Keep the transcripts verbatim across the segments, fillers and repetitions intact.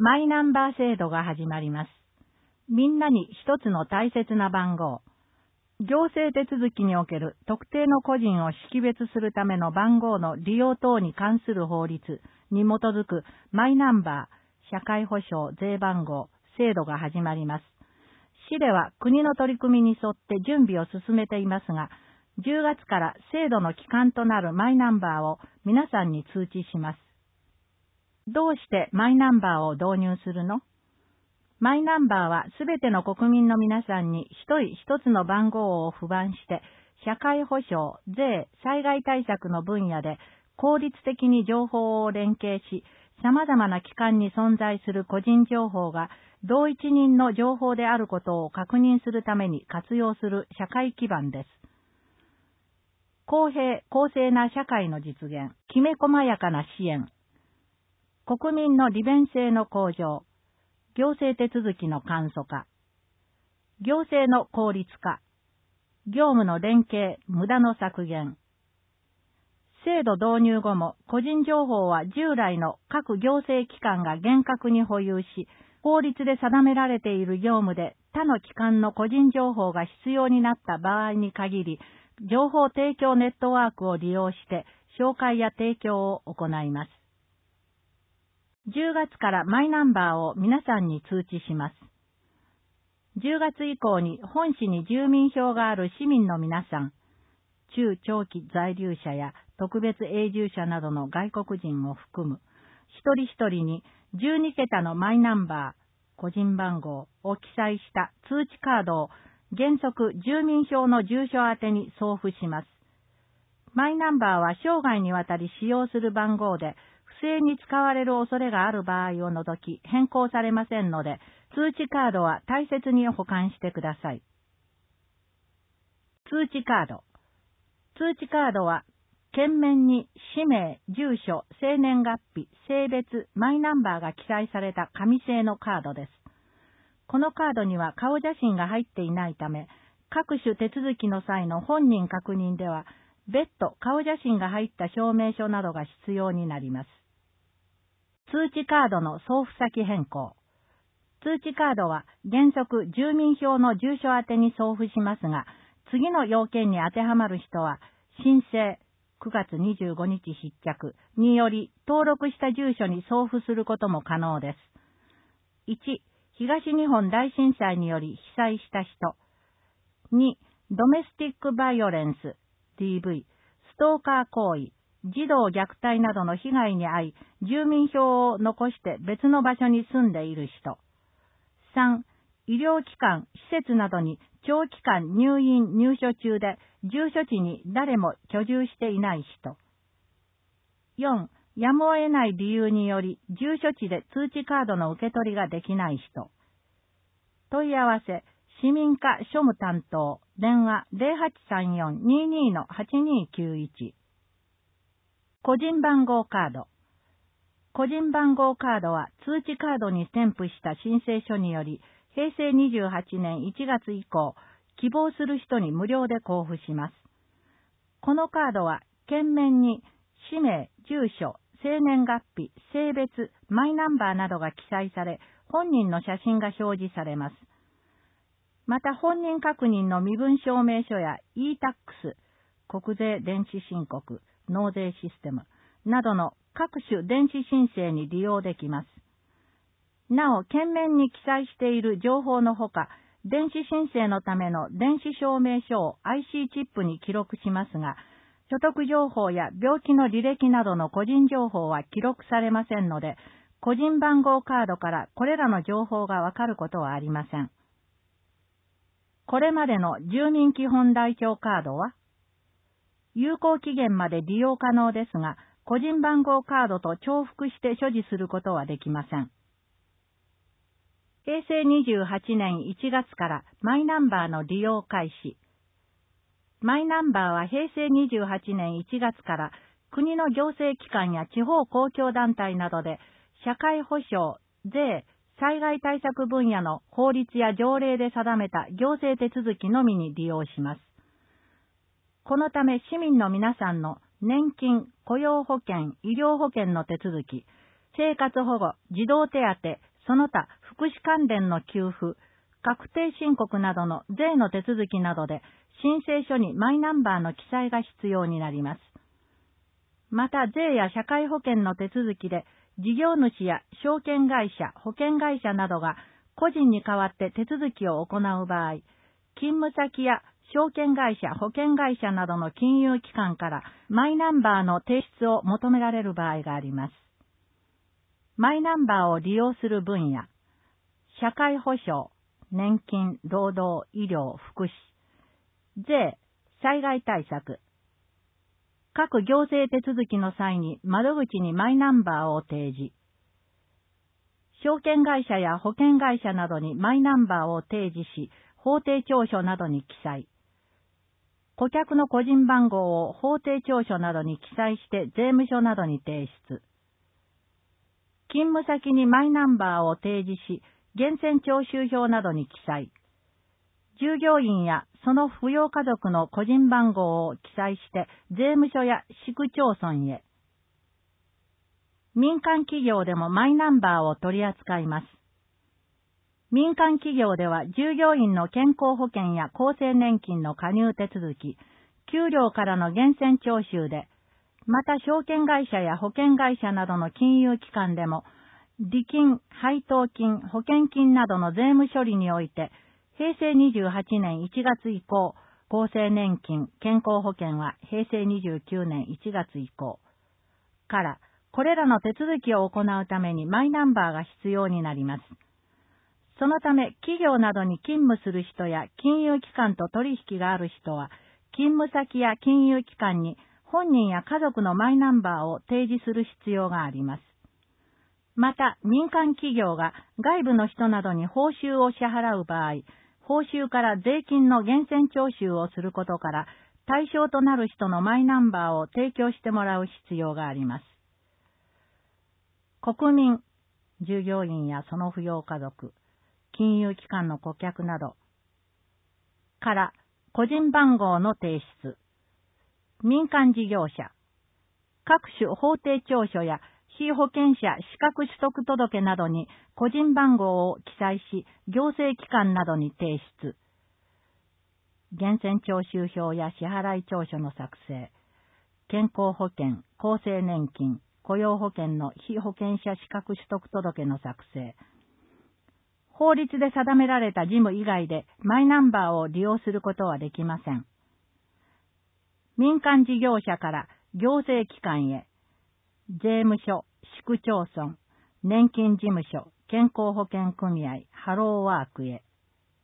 マイナンバー制度が始まります。みんなに一つの大切な番号。行政手続きにおける特定の個人を識別するための番号の利用等に関する法律に基づくマイナンバー、社会保障税番号制度が始まります。市では国の取り組みに沿って準備を進めていますが、じゅうがつから制度の基幹となるマイナンバーを皆さんに通知します。どうしてマイナンバーを導入するの？マイナンバーはすべての国民の皆さんに一人一つの番号を付番して、社会保障、税、災害対策の分野で効率的に情報を連携し、様々な機関に存在する個人情報が同一人の情報であることを確認するために活用する社会基盤です。公平・公正な社会の実現、きめ細やかな支援、国民の利便性の向上、行政手続きの簡素化、行政の効率化、業務の連携、無駄の削減。制度導入後も個人情報は従来の各行政機関が厳格に保有し、法律で定められている業務で他の機関の個人情報が必要になった場合に限り、情報提供ネットワークを利用して紹介や提供を行います。じゅうがつからマイナンバーを皆さんに通知します。じゅうがつ以降に本市に住民票がある市民の皆さん、中長期在留者や特別永住者などの外国人を含む一人一人にじゅうにけたのマイナンバー、個人番号を記載した通知カードを原則住民票の住所宛てに送付します。マイナンバーは生涯にわたり使用する番号で、不正に使われる恐れがある場合を除き変更されませんので、通知カードは大切に保管してください。通知カード。通知カードは、券面に氏名、住所、生年月日、性別、マイナンバーが記載された紙製のカードです。このカードには顔写真が入っていないため、各種手続きの際の本人確認では、別途顔写真が入った証明書などが必要になります。通知カードの送付先変更。通知カードは原則住民票の住所宛てに送付しますが、次の要件に当てはまる人は、申請くがつにじゅうごにち失脚により登録した住所に送付することも可能です。いち、東日本大震災により被災した人。に、ドメスティックバイオレンス、ディーブイ、ストーカー行為、児童虐待などの被害に遭い、住民票を残して別の場所に住んでいる人。さん、医療機関、施設などに長期間入院・入所中で、住所地に誰も居住していない人。よん、やむを得ない理由により、住所地で通知カードの受け取りができない人。問い合わせ、市民課庶務担当、電話 ゼロはちさんよん にーにー はちにーきゅういち。個人番号カード。個人番号カードは通知カードに添付した申請書により、へいせいにじゅうはちねんいちがつ以降、希望する人に無料で交付します。このカードは、券面に氏名、住所、生年月日、性別、マイナンバーなどが記載され、本人の写真が表示されます。また本人確認の身分証明書や イータックス、国税電子申告、納税システムなどの各種電子申請に利用できます。なお、券面に記載している情報のほか、電子申請のための電子証明書を アイシー チップに記録しますが、所得情報や病気の履歴などの個人情報は記録されませんので、個人番号カードからこれらの情報がわかることはありません。これまでの住民基本台帳カードは、有効期限まで利用可能ですが、個人番号カードと重複して所持することはできません。へいせいにじゅうはちねんいちがつからマイナンバーの利用開始。マイナンバーはへいせいにじゅうはちねんいちがつから国の行政機関や地方公共団体などで社会保障、税、災害対策分野の法律や条例で定めた行政手続きのみに利用します。このため市民の皆さんの年金、雇用保険、医療保険の手続き、生活保護、児童手当、 その他福祉関連の給付、確定申告などの税の手続きなどで申請書にマイナンバーの記載が必要になります。また税や社会保険の手続きで事業主や証券会社、保険会社などが個人に代わって手続きを行う場合、勤務先や証券会社、保険会社などの金融機関からマイナンバーの提出を求められる場合があります。マイナンバーを利用する分野、社会保障、年金、労働、医療、福祉、税、災害対策。各行政手続きの際に窓口にマイナンバーを提示。証券会社や保険会社などにマイナンバーを提示し、法定調書などに記載。顧客の個人番号を法定調書などに記載して税務署などに提出。勤務先にマイナンバーを提示し、源泉徴収票などに記載。従業員やその扶養家族の個人番号を記載して税務署や市区町村へ。民間企業でもマイナンバーを取り扱います。民間企業では従業員の健康保険や厚生年金の加入手続き、給料からの源泉徴収で、また証券会社や保険会社などの金融機関でも、利金、配当金、保険金などの税務処理において、へいせいにじゅうはちねんいちがつ以降、厚生年金、健康保険はへいせいにじゅうきゅうねんいちがつ以降から、これらの手続きを行うためにマイナンバーが必要になります。そのため、企業などに勤務する人や金融機関と取引がある人は、勤務先や金融機関に本人や家族のマイナンバーを提示する必要があります。また、民間企業が外部の人などに報酬を支払う場合、報酬から税金の源泉徴収をすることから、対象となる人のマイナンバーを提供してもらう必要があります。国民、従業員やその扶養家族、金融機関の顧客などから個人番号の提出、民間事業者、各種法定調書や被保険者資格取得届などに個人番号を記載し、行政機関などに提出、源泉徴収票や支払い調書の作成、健康保険、厚生年金、雇用保険の被保険者資格取得届の作成、法律で定められた事務以外でマイナンバーを利用することはできません。民間事業者から行政機関へ、税務署、市区町村、年金事務所、健康保険組合、ハローワークへ。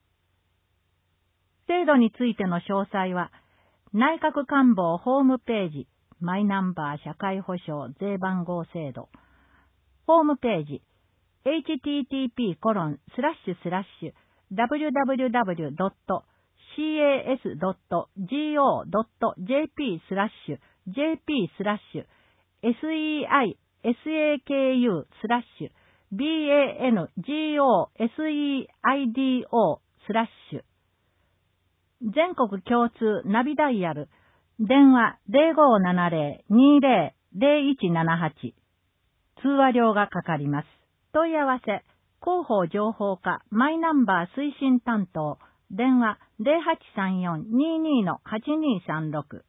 制度についての詳細は、内閣官房ホームページ、マイナンバー社会保障税番号制度、ホームページ、エイチティーティーピーコロンスラッシュスラッシュダブリューダブリューダブリュードットシーエーエスドットゴードットジェーピースラッシュジェーピースラッシュエスイーアイエスエーケーユースラッシュビーエーエヌジーオーエスイーアイディーオースラッシュ全国共通ナビダイヤル電話ゼロごーななゼロにゼロゼロいちななはち通話料がかかります。問い合わせ広報情報課マイナンバー推進担当電話ゼロはちさんよんにーにーのはちにーさんろく